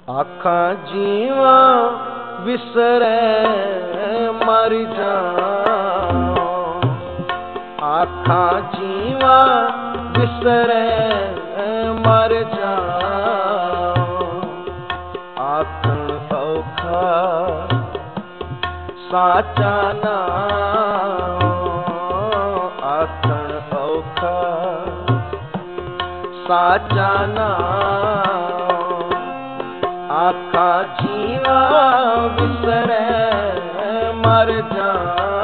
आखा जीवा विसरै मर जाऊं, आखा जीवा विसरै मर जाऊं। आखन औखा साचा नाम, आखन औखा साचा नाम। आखा जीवा विसरै मर जाऊं,